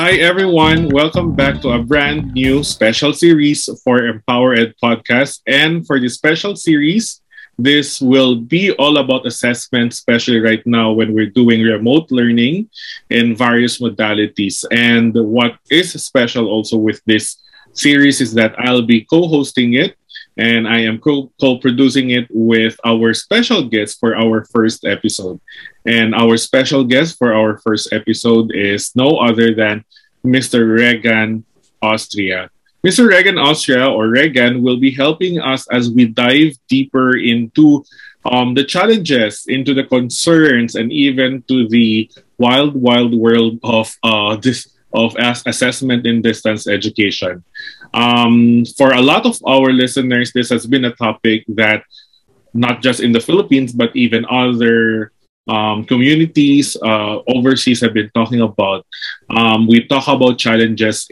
Hi, everyone. Welcome back to a brand new special series for Empower Ed Podcast. And for this special series, this will be all about assessment, especially right now when we're doing remote learning in various modalities. And what is special also with this series is that I'll be co hosting it and I am co producing it with our special guest for our first episode. And our special guest for our first episode is no other than Mr. Regan Austria. Mr. Regan Austria, or Regan, will be helping us as we dive deeper into the challenges, into the concerns, and even to the wild, wild world of assessment in distance education. For a lot of our listeners, this has been a topic that not just in the Philippines, but even other communities overseas have been talking about. We talk about challenges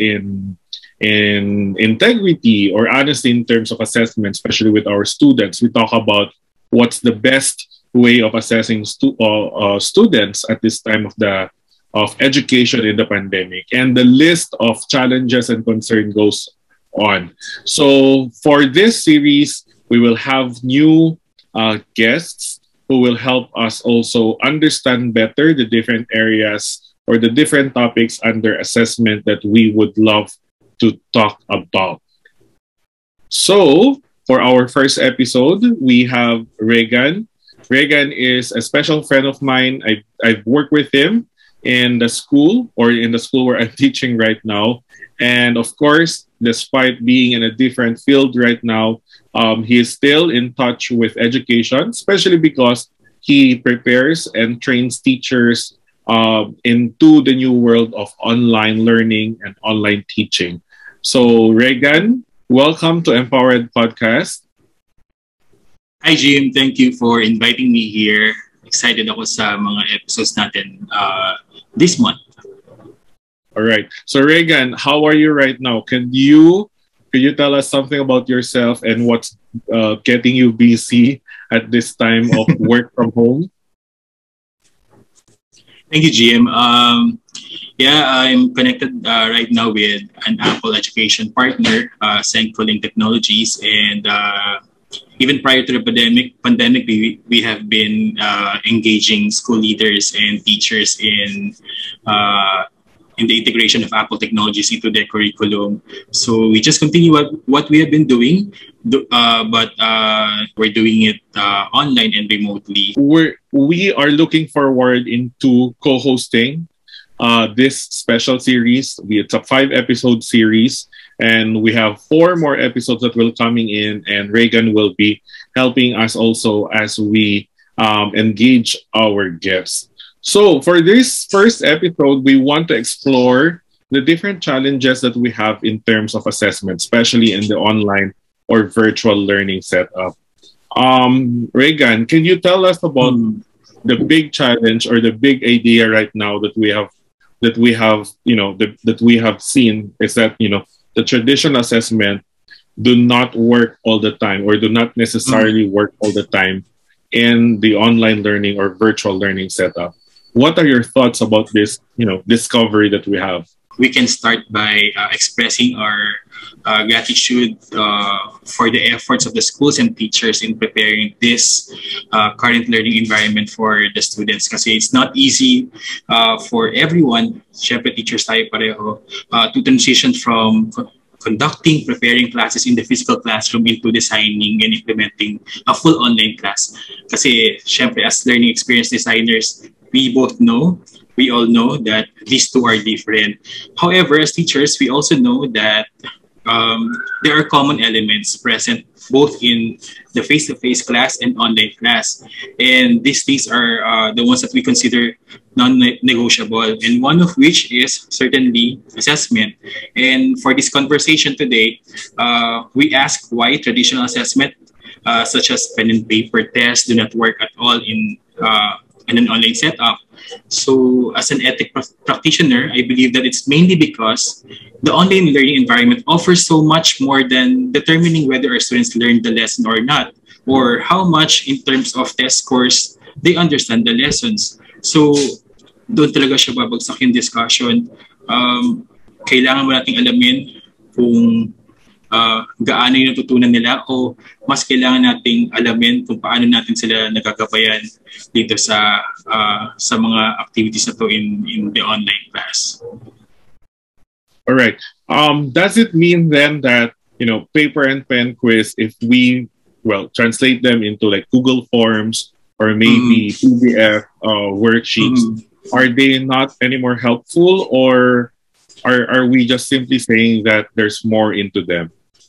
in integrity or honesty in terms of assessment, especially with our students. We talk about what's the best way of assessing students at this time of education in the pandemic, and the list of challenges and concern goes on. So for this series, we will have new guests who will help us also understand better the different areas or the different topics under assessment that we would love to talk about. So, for our first episode, we have Regan. Regan is a special friend of mine. I've worked with him in the school where I'm teaching right now. And of course, despite being in a different field right now, he is still in touch with education, especially because he prepares and trains teachers into the new world of online learning and online teaching. So, Regan, welcome to Empowered Podcast. Hi Jim, thank you for inviting me here. Excited ako sa mga episodes natin this month. All right. So, Regan, how are you right now? Could you tell us something about yourself and what's getting you busy at this time of work from home? Thank you, Jim. I'm connected right now with an Apple education partner, Senkling Technologies, and even prior to the pandemic, we have been engaging school leaders and teachers in the integration of Apple technologies into their curriculum. So we just continue what we have been doing, but we're doing it online and remotely. We are looking forward into co-hosting this special series. It's a 5-episode series, and we have 4 more episodes that will coming in, and Regan will be helping us also as we engage our guests. So for this first episode, we want to explore the different challenges that we have in terms of assessment, especially in the online or virtual learning setup. Regan, can you tell us about the big challenge or the big idea right now that we have seen is that the traditional assessment do not work all the time or do not necessarily work all the time in the online learning or virtual learning setup. What are your thoughts about this, discovery that we have? We can start by expressing our gratitude for the efforts of the schools and teachers in preparing this current learning environment for the students. Kasi it's not easy for everyone, syempre teachers tayo pareho, to transition from preparing classes in the physical classroom into designing and implementing a full online class. Kasi syempre as learning experience designers, we all know that these two are different. However, as teachers, we also know that there are common elements present both in the face-to-face class and online class. And these things are the ones that we consider non-negotiable, and one of which is certainly assessment. And for this conversation today, we ask why traditional assessment, such as pen and paper tests, do not work at all in an online setup. So as an ethic practitioner, I believe that it's mainly because the online learning environment offers so much more than determining whether our students learn the lesson or not, or how much in terms of test scores they understand the lessons. So doon talaga siya babagsak yung discussion. kailangan mo nating alamin kung gaano yung natutunan nila o mas kailangan nating alamin kung paano natin sila nagagabayan dito sa mga activities na to in the online class. All right. Does it mean then that, paper and pen quiz, if we, translate them into like Google Forms or maybe PDF worksheets, are they not anymore helpful, or are we just simply saying that there's more into them?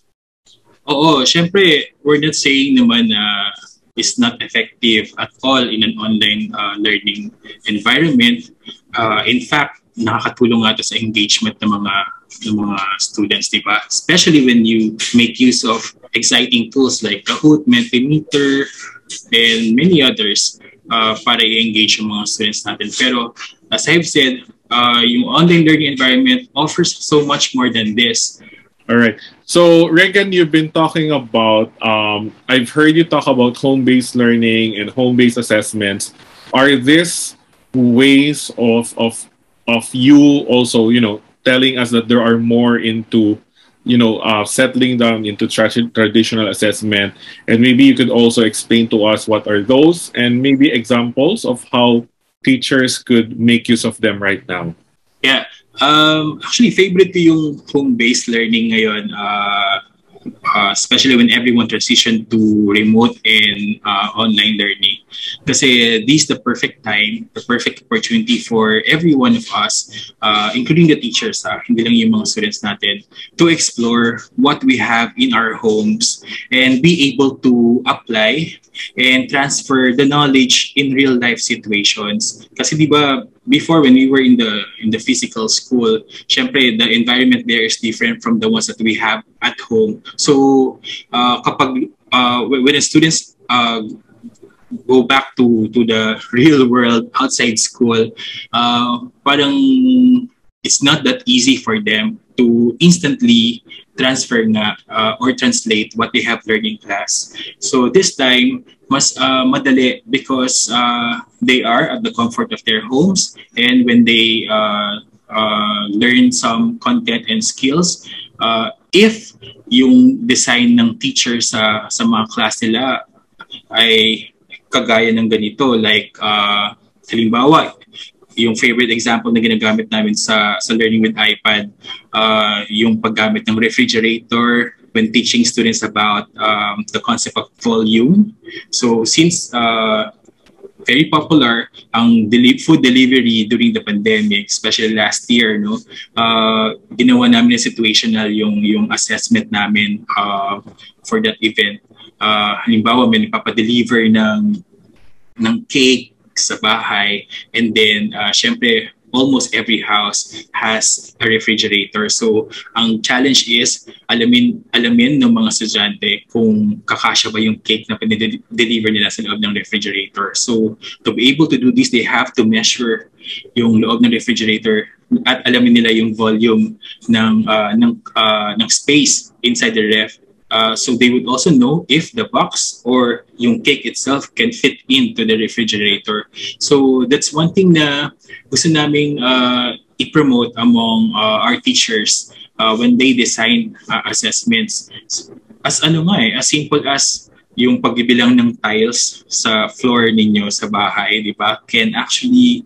Oo, syempre, we're not saying naman na it's not effective at all in an online learning environment. In fact, nakakatulong nga ito sa engagement ng mga students, di ba? Especially when you make use of exciting tools like Kahoot, Mentimeter, and many others para i-engage yung mga students natin. Pero as I've said, yung online learning environment offers so much more than this. All right. So, Regan, you've been talking about, I've heard you talk about home-based learning and home-based assessments. Are these ways of you also, telling us that there are more into, settling down into traditional assessment? And maybe you could also explain to us what are those and maybe examples of how teachers could make use of them right now. Yeah. Actually, favorite ko yung home-based learning ngayon, especially when everyone transitioned to remote and online learning. Kasi this is the perfect time, the perfect opportunity for every one of us, including the teachers, hindi lang yung mga students natin, to explore what we have in our homes and be able to apply and transfer the knowledge in real life situations. Kasi di ba, before when we were in the physical school, syempre the environment there is different from the ones that we have at home. So kapag when the students go back to the real world outside school, parang it's not that easy for them to instantly transfer na or translate what they have learned in class. So this time, mas madali because they are at the comfort of their homes, and when they learn some content and skills, if yung design ng teacher sa mga class nila ay kagaya ng ganito, like halimbawa, yung favorite example na ginagamit namin sa learning with iPad, yung paggamit ng refrigerator when teaching students about the concept of volume. So since very popular ang food delivery during the pandemic, especially last year, ginawa namin na situational yung assessment namin for that event. Halimbawa, may nagpapadeliver ng cake sa bahay, and then syempre almost every house has a refrigerator. So ang challenge is alamin ng mga estudyante kung kakasya ba yung cake na pinideliver nila sa loob ng refrigerator. So to be able to do this, they have to measure yung loob ng refrigerator at alamin nila yung volume ng space inside the ref. So they would also know if the box or yung cake itself can fit into the refrigerator. So that's one thing na gusto naming i-promote among our teachers when they design assessments. As simple as yung pagbibilang ng tiles sa floor ninyo sa bahay, di ba, can actually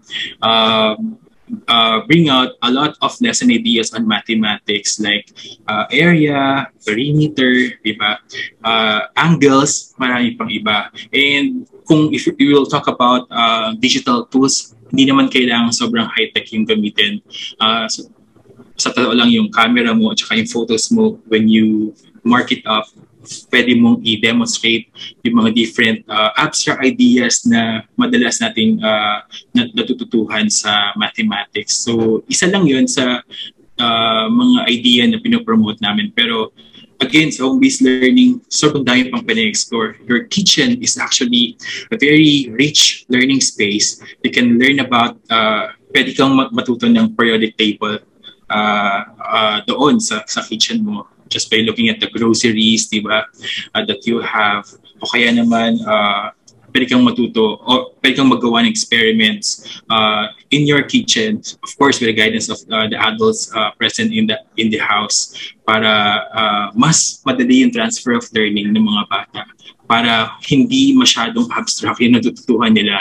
bring out a lot of lesson ideas on mathematics, like area, perimeter, diba? Angles, marami pang iba. And if you will talk about digital tools, hindi naman kailangan sobrang high-tech yung gamitin. Sa totoo lang yung camera mo at saka yung photos mo, when you mark it up, pwede mong i-demonstrate yung mga different abstract ideas na madalas nating natututuhan sa mathematics. So, isa lang yun sa mga idea na pinopromote namin. Pero, again, sa home-based learning, sobrang dami pang pina-explore. Your kitchen is actually a very rich learning space. You can learn about, pwede kang matuto ng periodic table doon sa kitchen mo, just by looking at the groceries, diba, that you have. O kaya naman, pwede kang matuto, o pwede kang magawa ng experiments in your kitchen, of course with the guidance of the adults present in the house, para mas madali yung transfer of learning ng mga bata, para hindi masyadong abstract yung natututuhan nila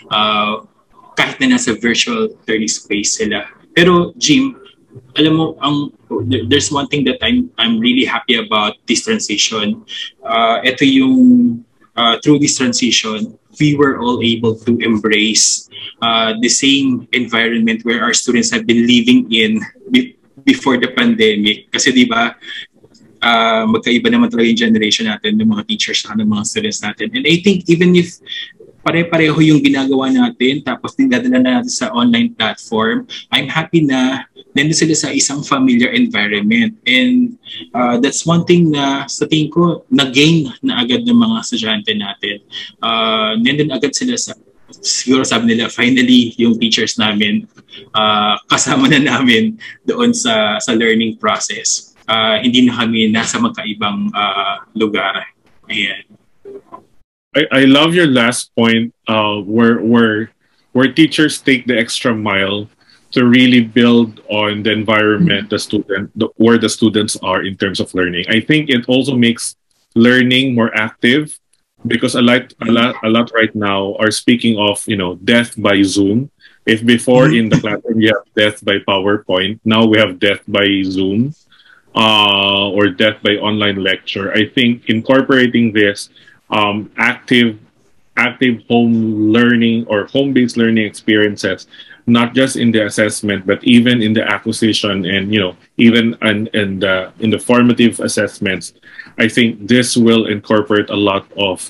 kahit na nasa virtual learning space sila. Pero Jim, alam mo, there's one thing that I'm really happy about this transition. Ito yung through this transition, we were all able to embrace the same environment where our students have been living in before the pandemic. Kasi di ba, magkaiba naman talaga yung generation natin, ng mga teachers at ng mga students natin. And I think even if pare-pareho yung ginagawa natin, tapos dinadala na natin sa online platform, I'm happy na nandun sila sa isang familiar environment. And that's one thing na sa tingin ko, na-gain na agad ng mga estudyante natin. Nandun agad sila sa, siguro sabi nila, finally, yung teachers namin, kasama na namin doon sa learning process. Hindi na kami nasa magkaibang lugar. Ayan. I love your last point, where teachers take the extra mile to really build on the environment where the students are in terms of learning. I think it also makes learning more active, because a lot right now are speaking of death by Zoom. If before in the classroom you have death by PowerPoint, now we have death by Zoom, or death by online lecture. I think incorporating this active home learning or home-based learning experiences, not just in the assessment but even in the acquisition and even in the formative assessments. I think this will incorporate a lot of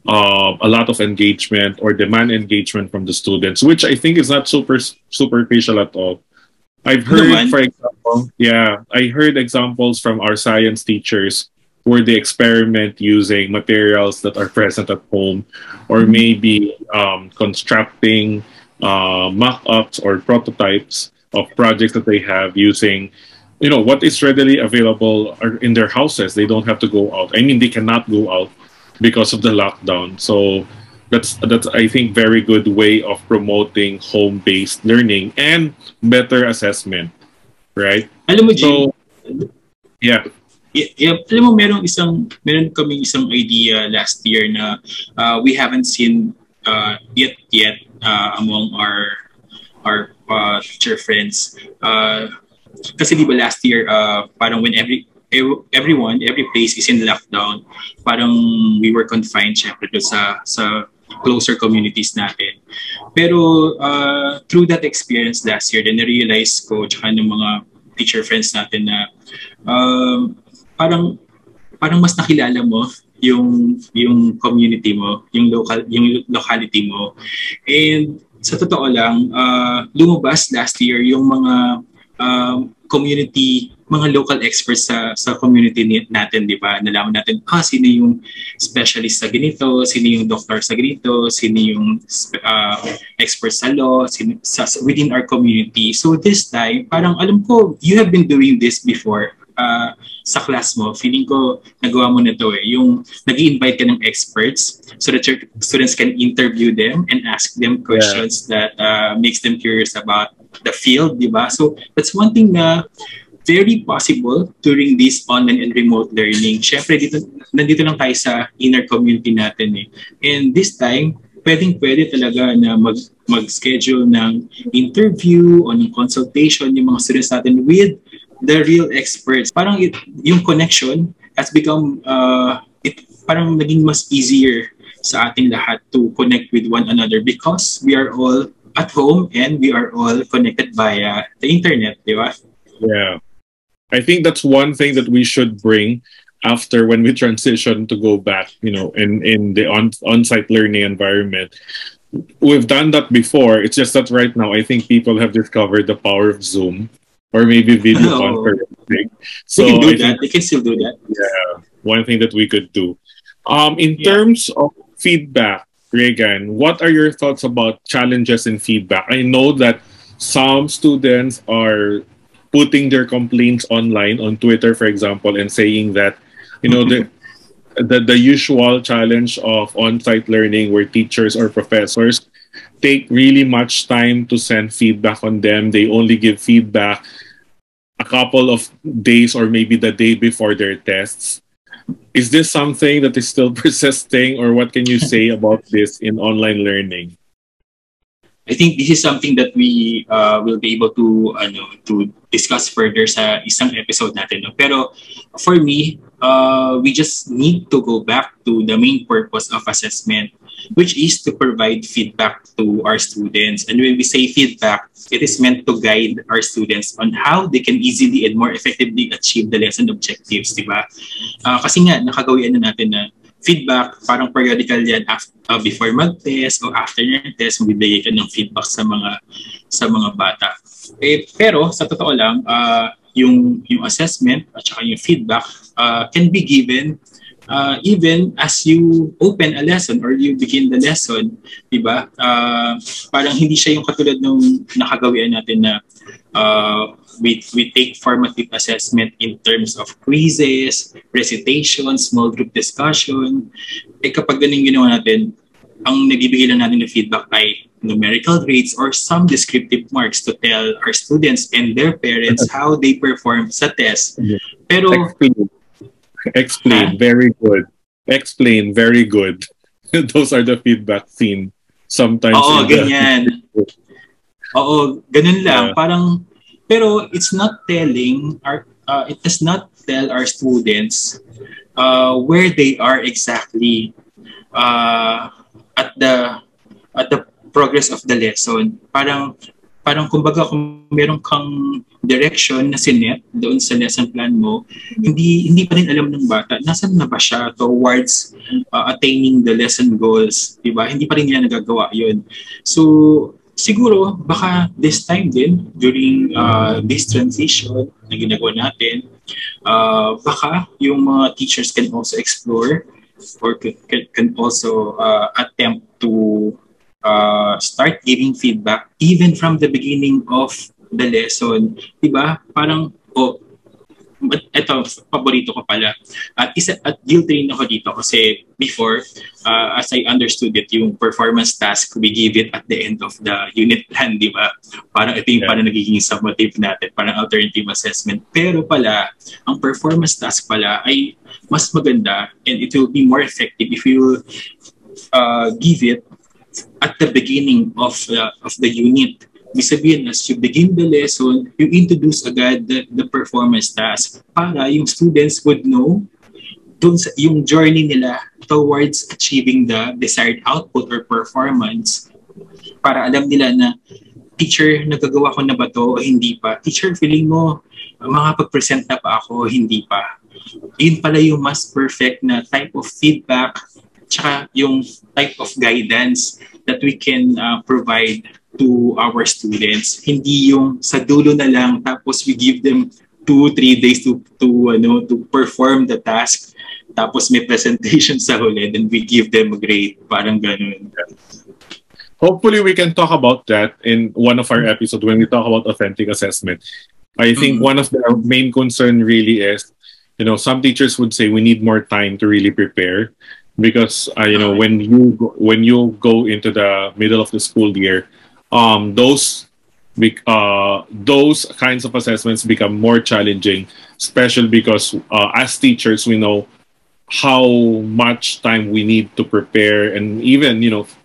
engagement or demand engagement from the students, which I think is not superficial at all. I've heard, for example, I heard examples from our science teachers where they experiment using materials that are present at home, or maybe constructing mock-ups or prototypes of projects that they have using, what is readily available in their houses. They don't have to go out. I mean, they cannot go out because of the lockdown. So that's I think very good way of promoting home-based learning and better assessment, right? Alam mo, Jim, yeah. Alam mo, meron kaming isang idea last year na we haven't seen yet among our teacher friends. Kasi di ba last year, parang when every place is in lockdown, parang we were confined syempre sa closer communities natin. Pero through that experience last year, then na-realize ko tsaka ng mga teacher friends natin na parang mas nakilala mo yung community mo, yung locality mo. And sa totoo lang, lumabas last year yung mga community, mga local experts sa community natin, di ba? Nalaman natin, sino yung specialist sa ganito, sino yung doctor sa ganito, sino yung expert sa law, within our community. So this time, parang alam ko, you have been doing this before. Sa class mo, feeling ko nagawa mo na to yung nag-i-invite ka ng experts so that your students can interview them and ask them questions that makes them curious about the field, di ba? So that's one thing na very possible during this online and remote learning. Syempre, nandito lang tayo sa inner community natin And this time, pwede talaga na mag-schedule ng interview o ng consultation yung mga students natin with the real experts. Parang yung connection has become, parang naging mas easier sa ating lahat to connect with one another because we are all at home and we are all connected via the internet, di ba? Yeah. I think that's one thing that we should bring after when we transition to go back, in the on-site learning environment. We've done that before. It's just that right now, I think people have discovered the power of Zoom. Or maybe video conferencing. So they can still do that. Yeah, one thing that we could do. In terms of feedback, Reagan, what are your thoughts about challenges in feedback? I know that some students are putting their complaints online on Twitter, for example, and saying that, the usual challenge of on-site learning where teachers or professors take really much time to send feedback on them. They only give feedback a couple of days or maybe the day before their tests. Is this something that is still persisting, or what can you say about this in online learning? I think this is something that we will be able to to discuss further sa isang episode natin. No? Pero for me, we just need to go back to the main purpose of assessment, which is to provide feedback to our students. And when we say feedback, it is meant to guide our students on how they can easily and more effectively achieve the lesson objectives, di ba? Kasi nga, nakagawian na natin na feedback, parang periodical yan before mag-test o after ng test, magbibigay ka ng feedback sa mga bata. Pero sa totoo lang, yung assessment at saka yung feedback can be given even as you open a lesson or you begin the lesson, di ba? Parang hindi siya yung katulad nung nakagawian natin na we take formative assessment in terms of quizzes, recitation, small group discussion. Kapag ganun ginawa natin, ang nagbibigay lang natin ng feedback ay numerical grades or some descriptive marks to tell our students and their parents how they perform sa test. Pero Explain, very good. Explain, very good. Those are the feedback seen sometimes. Oo, ganyan. Oo, ganun lang. Parang, pero it's not telling it does not tell our students where they are exactly at the progress of the lesson. Parang kumbaga kung meron kang direction na sinet doon sa lesson plan mo, hindi pa rin alam ng bata nasan na ba siya towards attaining the lesson goals, di ba? Hindi pa rin nila nagagawa yun. So, siguro, baka this time din, during this transition na ginagawa natin, baka yung mga teachers can also explore or can also attempt to start giving feedback even from the beginning of the lesson. Diba? Parang, eto, paborito ko pala. At guilty rin ako dito kasi before, as I understood it, yung performance task, we give it at the end of the unit plan, di ba? Parang ito yung parang nagiging summative natin, parang alternative assessment. Pero pala, ang performance task pala ay mas maganda and it will be more effective if you give it at the beginning of the unit. Ibig sabihin, as you begin the lesson, you introduce agad the performance task para yung students would know dun sa, yung journey nila towards achieving the desired output or performance. Para alam nila na, teacher, nagagawa ko na ba to o hindi pa? Teacher, feeling mo, makapag-present na pa ako, hindi pa. Yun pala yung mas perfect na type of feedback tsaka yung type of guidance that we can provide to our students. Hindi yung sa dulo na lang tapos we give them 2-3 days to perform the task tapos may presentation sa huli then we give them a grade. Parang ganun. Hopefully we can talk about that in one of our episodes when we talk about authentic assessment. I think one of the main concern really is, some teachers would say we need more time to really prepare. Because when you go into the middle of the school year, those kinds of assessments become more challenging, especially because as teachers we know how much time we need to prepare and even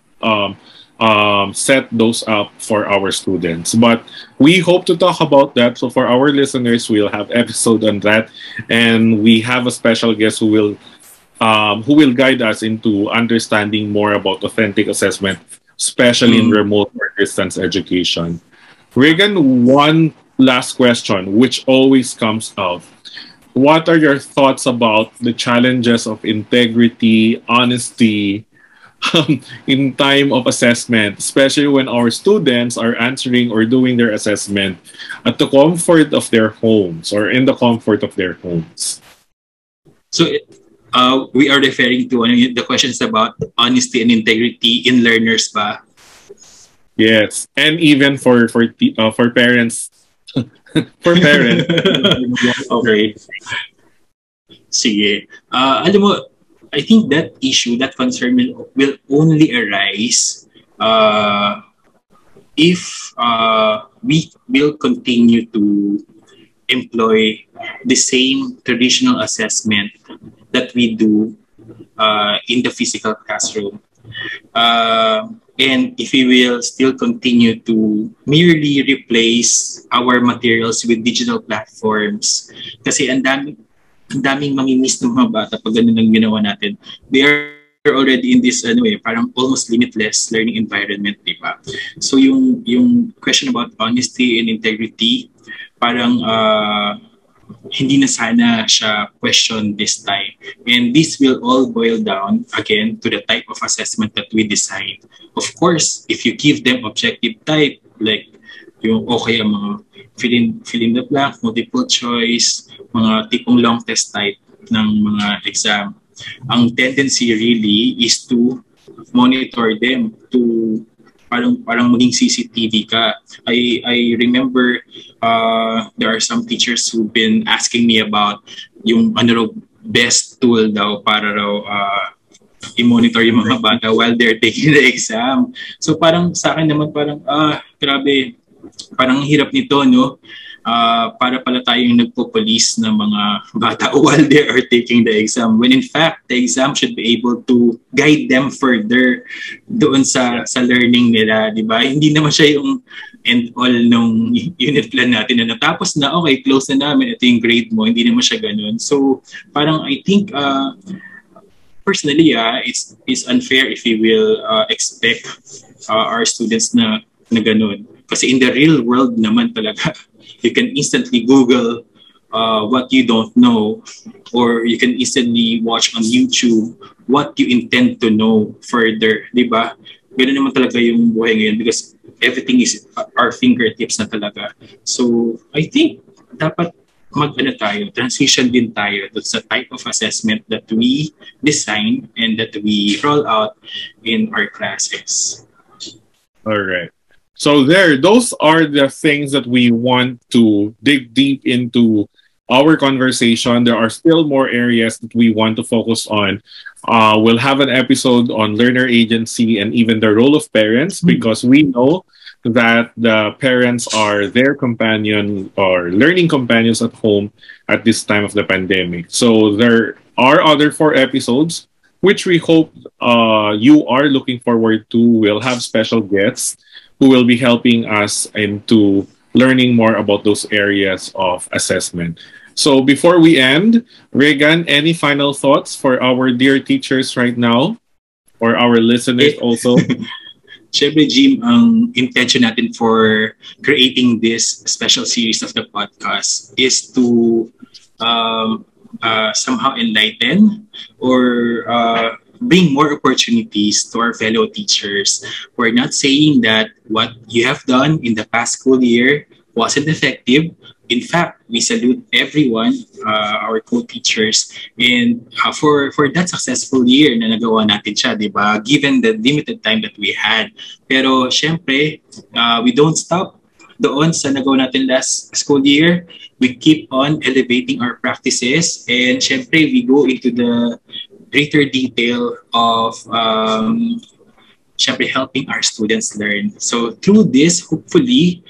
set those up for our students. But we hope to talk about that. So for our listeners, we'll have episode on that, and we have a special guest who will guide us into understanding more about authentic assessment, especially in remote or distance education. Regan, one last question, which always comes out. What are your thoughts about the challenges of integrity, honesty in time of assessment, especially when our students are answering or doing their assessment at the comfort of their homes or in the comfort of their homes? So, we are referring to the questions about honesty and integrity in learners ba? Yes, and even for parents. For parents. Okay. Sige. Alam mo, I think that issue, that concern will only arise if we will continue to employ the same traditional assessment that we do in the physical classroom. And if we will still continue to merely replace our materials with digital platforms, kasi ang daming mamimiss ng mga bata pag ganun ang ginawa natin. They are already in this parang almost limitless learning environment, di ba? So yung question about honesty and integrity, parang hindi na sana siya question this time. And this will all boil down again to the type of assessment that we design. Of course, if you give them objective type, like yung okay ang mga fill in the blank, multiple choice, mga tipong long test type ng mga exam, ang tendency really is to monitor them, to parang maging CCTV ka. I remember there are some teachers who've been asking me about yung best tool daw para raw i-monitor yung mga bata while they're taking the exam. So parang sa akin naman parang grabe, parang hirap nito, no? Para pala tayong nagpo-police ng mga bata while they are taking the exam. When in fact, the exam should be able to guide them further doon sa learning nila, di ba? Hindi naman siya yung end all nung unit plan natin na natapos na, okay, close na namin, ito yung grade mo. Hindi naman siya ganun. So parang I think personally, it's unfair if we will expect our students na ganun. Kasi in the real world naman talaga, you can instantly Google what you don't know, or you can instantly watch on YouTube what you intend to know further, di ba? Ganun naman talaga yung buhay ngayon because everything is our fingertips na talaga. So, I think dapat transition din tayo sa type of assessment that we design and that we roll out in our classes. All right. So those are the things that we want to dig deep into our conversation. There are still more areas that we want to focus on. We'll have an episode on learner agency and even the role of parents, because we know that the parents are their companion or learning companions at home at this time of the pandemic. So there are other 4 episodes, which we hope you are looking forward to. We'll have special guests who will be helping us into learning more about those areas of assessment. So before we end, Regan, any final thoughts for our dear teachers right now? Or our listeners also? Siyempre, Jim, ang intention natin for creating this special series of the podcast is to somehow enlighten or bring more opportunities to our fellow teachers. We're not saying that what you have done in the past school year wasn't effective. In fact, we salute everyone, our co-teachers, and for that successful year na nagawa natin siya, di ba? Given the limited time that we had. Pero syempre, we don't stop doon sa nagawa natin last school year. We keep on elevating our practices, and syempre, we go into the greater detail of syempre helping our students learn. So through this, hopefully,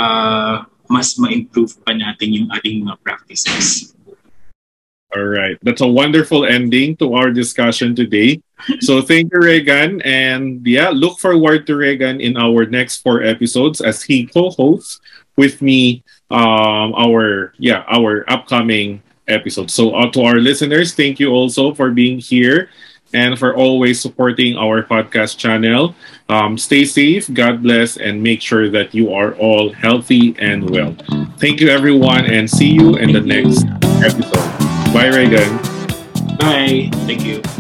mas ma-improve pa natin yung ating mga practices. All right. That's a wonderful ending to our discussion today. So thank you, Regan. And yeah, look forward to Regan in our next 4 episodes as he co-hosts with me our upcoming episode. So to our listeners, thank you also for being here and for always supporting our podcast channel. Stay safe, God bless, and make sure that you are all healthy and well. Thank you, everyone, and see you in the next episode. Bye, Regan. Bye. Thank you.